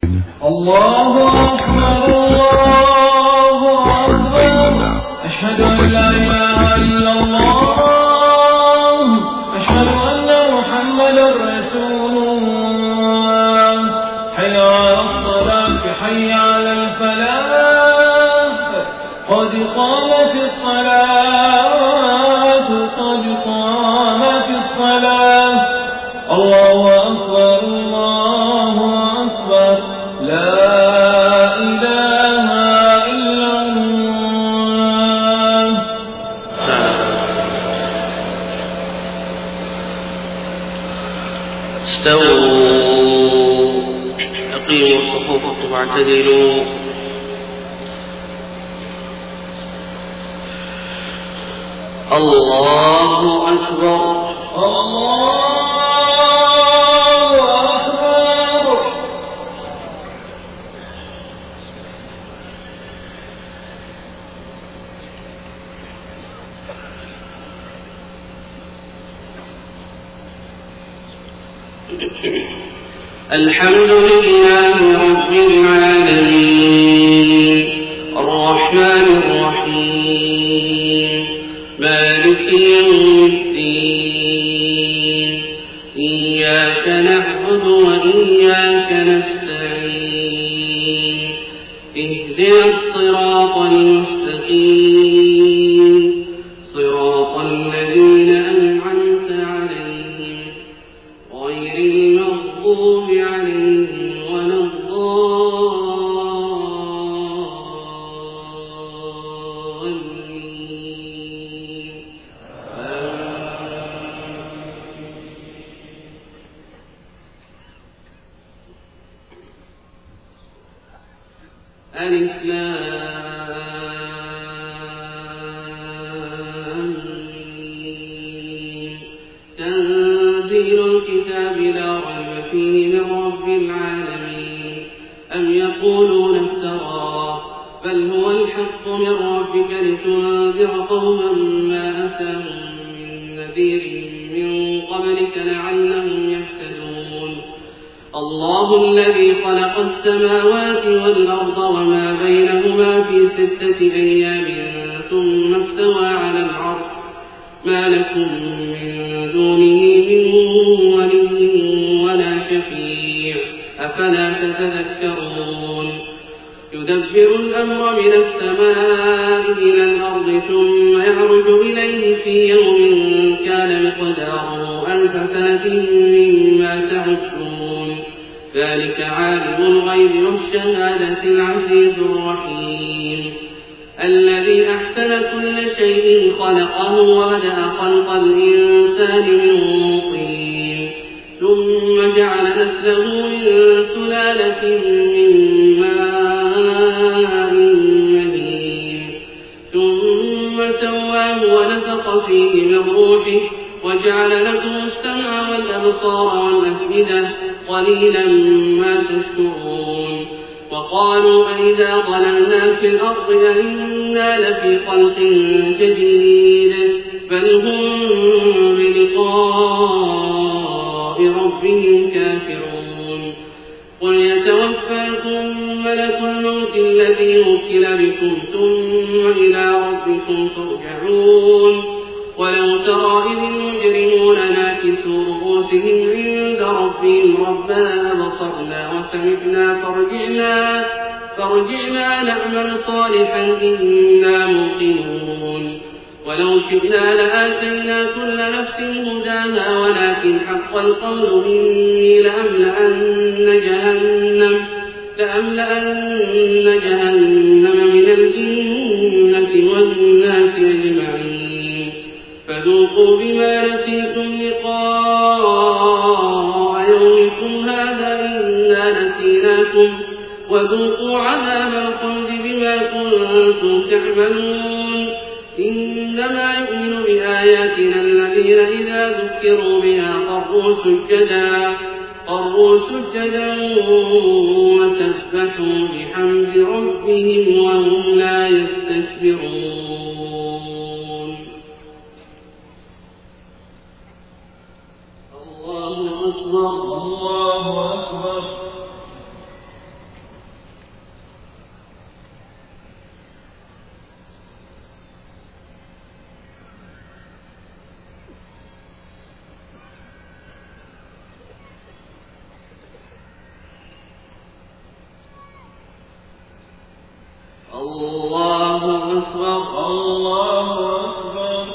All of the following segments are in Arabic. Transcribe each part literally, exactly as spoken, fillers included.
الله أكبر الله أكبر أشهد أن لا إله إلا الله أشهد أن محمدا رسول الله حي على الصلاة حي على الفلاح قد قامت الصلاة قد قامت الصلاة الله أكبر الله أكبر لا إله إلا الله. استووا أقيموا صفوفكم واعتدلوا. الله أكبر الله الحمد لله رب العالمين الرحمن الرحيم مالك يوم الدين إياك نعبد وإياك نستعين اهدنا الصراط المستقيم صراط الذين أنعمت عليهم غير المغضوب عليهم ولا الضالين. ألف لام ميم تنزيل الكتاب لا ريب فيه من رب العالمين أم يقولون افتراه بل هو الحق من ربك لتنذر قوما ما أتاهم من نذير من قبلك لعلهم يهتدون. الله الذي خلق السماوات والأرض وما بينهما في ستة أيام ثم استوى على العرش ما لكم من دونه من ولي ولا شفيع أفلا تتذكرون. يدبر الأمر من السماء إلى الأرض ثم يعرج إليه في يوم كان مقداره ألف سنة مما تعدون ذلك عالم الغيب والشهادة العزيز الرحيم الذي أحسن كل شيء خلقه وبدأ خلق الإنسان من طين ثم جعل نسله من سلالة من ماء مهين ثم سواه ونفخ فيه من روحه وجعل لكم السمع والأبصار والأفئدة قليلا ما تشكرون. وقالوا أئذا ضللنا في الأرض أئنا لفي خلق جديد بل هم بلقاء ربهم كافرون. قل يتوفاكم ملك الموت الذي وكل بكم ثم إلى ربكم ترجعون. ولو ترى إذ المجرمون ناكسوا رؤوسهم عند ربهم ربنا أبصرنا وسمعنا فارجعنا فارجعنا نعمل صالحا إنا موقنون. ولو شئنا لآتينا كل نفس هداها ولكن حق القول مني لأملأن جهنم لأملأن جهنم من الجنة والناس أجمعين فذوقوا بما نسيتم لقاء يومكم هذا إنا نسيناكم وذوقوا عذاب الخلد بما كنتم تعملون. إنما يؤمن بآياتنا الذين إذا ذكروا بها خروا سجدا خروا سجدا وسبحوا بحمد ربهم وهم لا يستكبرون. الله أكبر الله أكبر الله أكبر الله أكبر.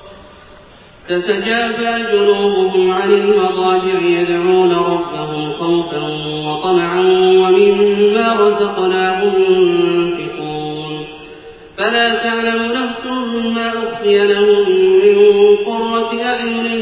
تتجافى جنوبهم عن المضاجع يدعون ربهم خوفا وطمعا ومما رزقناهم ينفقون فلا تعلم نفس ما أخفي لهم من قرة أعين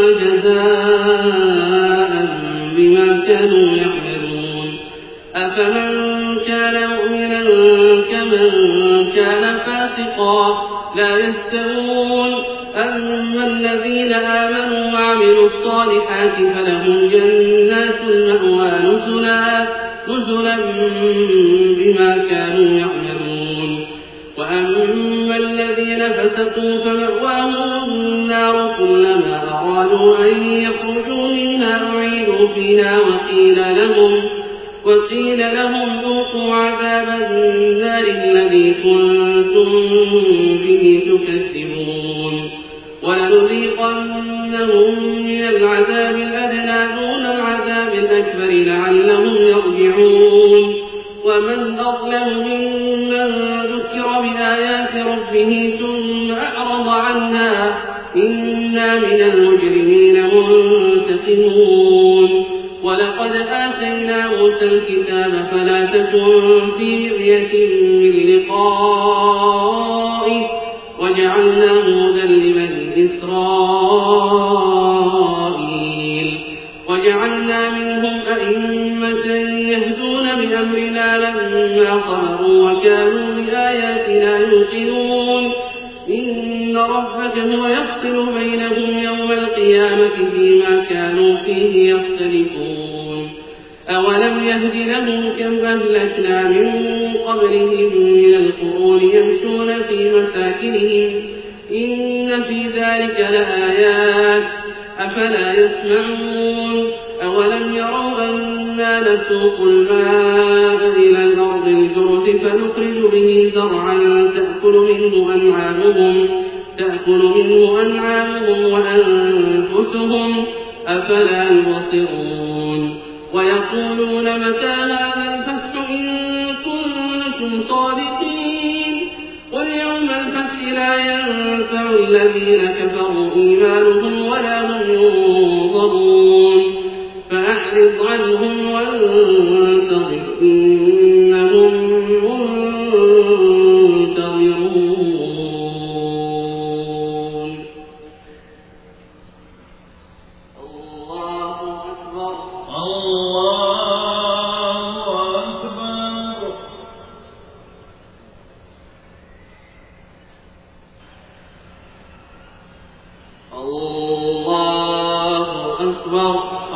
جزاء بما كانوا يعملون أفمن كان مؤمنا كمن كان فاسقا لا يستوون أما الذين آمنوا وعملوا الصالحات فلهم جنات المأوى نزلا نزلا بما كانوا يعملون وأما الذين فسقوا فمأواهم النار كلما أرادوا أن يخرجوا منها أعيدوا فيها وقيل لهم وقيل لهم ذوقوا عذاب النار الذي كنتم به تكذبون ولنذيقنهم من العذاب الأدنى دون العذاب الأكبر لعلهم يرجعون ومن أظلم ممن ذكر بآيات ربه ثم أعرض عنها إنا من المجرمين منتقمون ولقد آتينا موسى الكتاب فلا تكن في مرية من لقائه وجعلناه هدى لبني إسرائيل وجعلنا منهم أئمة يهدون بأمرنا لما صبروا وكانوا بآياتنا يوقنون إن ربك هو يفصل بينهم يوم القيامة فيما كانوا فيه يختلفون أولم يهد لهم كم أهلكنا من قبلهم من القرون يمشون في مساكنهم إن في ذلك لآيات أفلا يسمعون أولم يروا أنا نسوق الماء إلى الأرض الجرد فنخرج به زرعا تأكل منه أنعامهم تأكل منه أنعامهم وأنفسهم أفلا يبصرون ويقولون متى هذا الفتح إن كنتم صادقين قل يوم الفتح لا ينفع الذين كفروا إيمانهم ولا هم ينظرون فأعرض عنهم وانتظر إنهم منتظرون. الله أكبر الله أكبر. الله أكبر.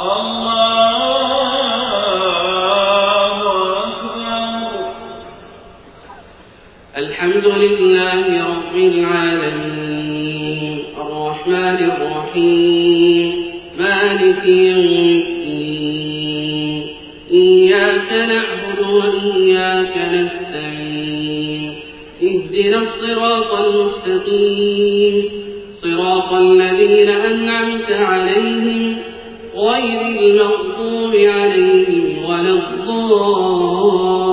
الحمد لله رب العالمين الرحمن الرحيم مالك يوم الدين إياك نعبد وإياك نستعين اهدنا الصراط المستقيم صراط الذين أنعمت عليهم غير المغضوب عليهم ولا الضالين.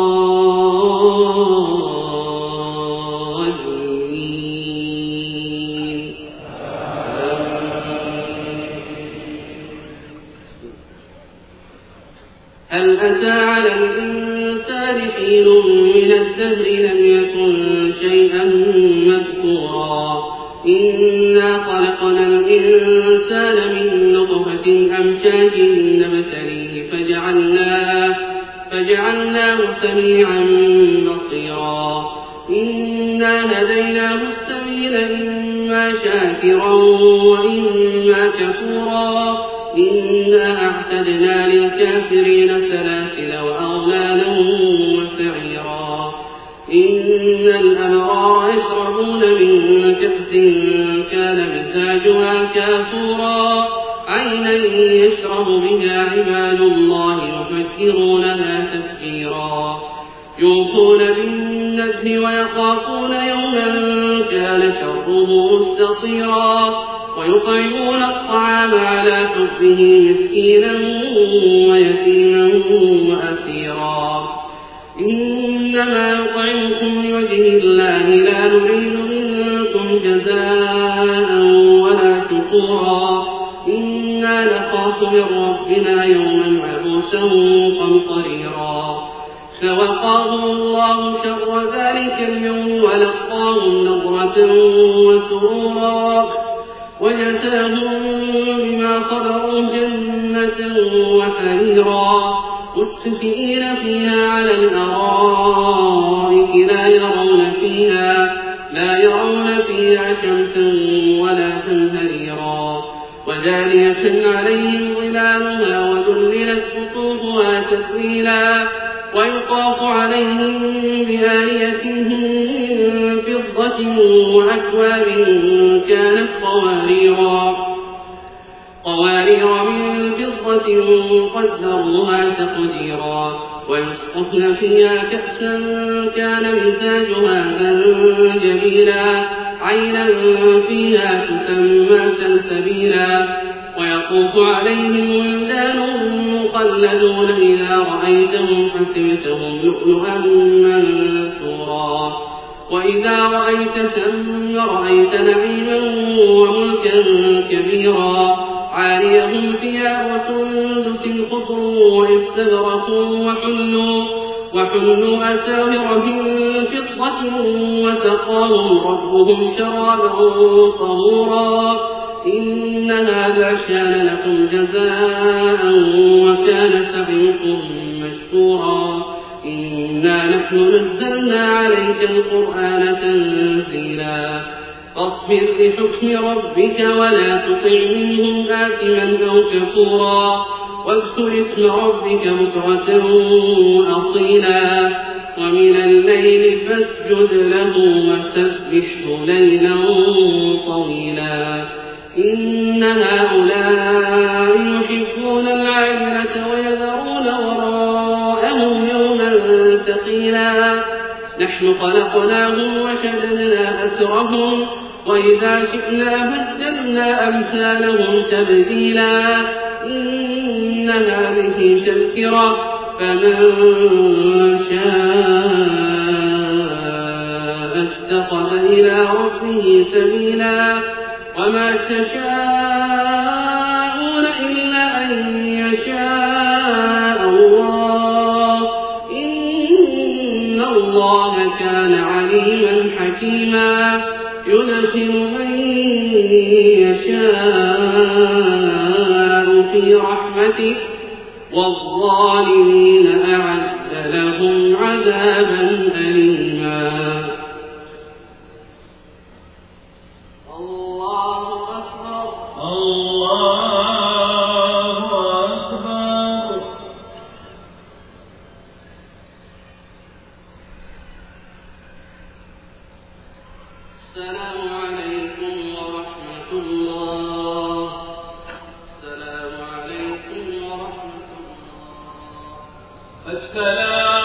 هل أتى على الإنسان حين من الدهر لم يكن شيئا مذكورا إنا خلقنا الإنسان من نطفة أمشاج نبتليه فجعلناه, فجعلناه سميعا بصيرا إنا هديناه السبيل إما شاكرا وإما كفورا إنا أعتدنا للكافرين سلاسل وأغلالا وسعيرا إن الأبرار يشربون من كأس كان مزاجها كافورا عينا يشرب بها عباد الله يفجرونها تفجيرا يوفون بالنذر ويخافون يوما كان شره مستطيرا ويطعمون الطعام على حبه مسكينا ويتيما وأسيرا إنما يطعمكم لوجه جزاء ولا شكورا إنا نخاف من ربنا يوما عبوسا قمطريرا فوقاهم الله شر ذلك اليوم ولقاهم نضرة وسرورا وجزاهم بما صبروا جنة وحريرا متكئين فيها على الأرائك لا يرون فيها لا يرون فيها شمسا ولا زمهريرا ودانية عليهم ظلالها وذللت قطوفها تذليلا ويطاف عليهم بآنية من فضة وأكواب كانت قواريرا قوارير من فضة قدروها تقديرا ويسقفن فيها كأسا كان مزاجها زنجبيلا عينا فيها تسمى سلسبيلا ويطوف عليهم ولدان مخلدون إذا رأيتهم حسبتهم لؤلؤا منثورا وإذا رأيت ثم رأيت نعيما وملكا كبيرا عاليهم ثياب سندس خضر واستبرق وحلوا وحلوا أساور من فضة وسقاهم ربهم شرابا طهورا إن هذا كان لكم جزاء وكان سعيكم مشكورا إنا نحن نزلنا عليك القرآن تنزيلا فاصبر لحكم ربك ولا تطع منهم آثما أو كفورا واذكر اسم ربك بكرة وأصيلا ومن الليل فاسجد له وسبحه ليلا طويلا إن هؤلاء يحبون العاجلة ويذرون وراءهم يوما ثقيلا نحن خلقناهم وشددنا أسرهم وإذا شئنا بدلنا أمثالهم تبديلا إن هذه تذكرة فمن شاء اتخذ إلى ربه سبيلا وما تشاءون إلا أن يشاء الله إن الله كان عليما حكيما يدخل من يشاء في رحمته والظالمين أعد لهم عذابا أليما الله أكبر الله أكبر السلام عليكم ورحمة الله السلام عليكم ورحمة الله السلام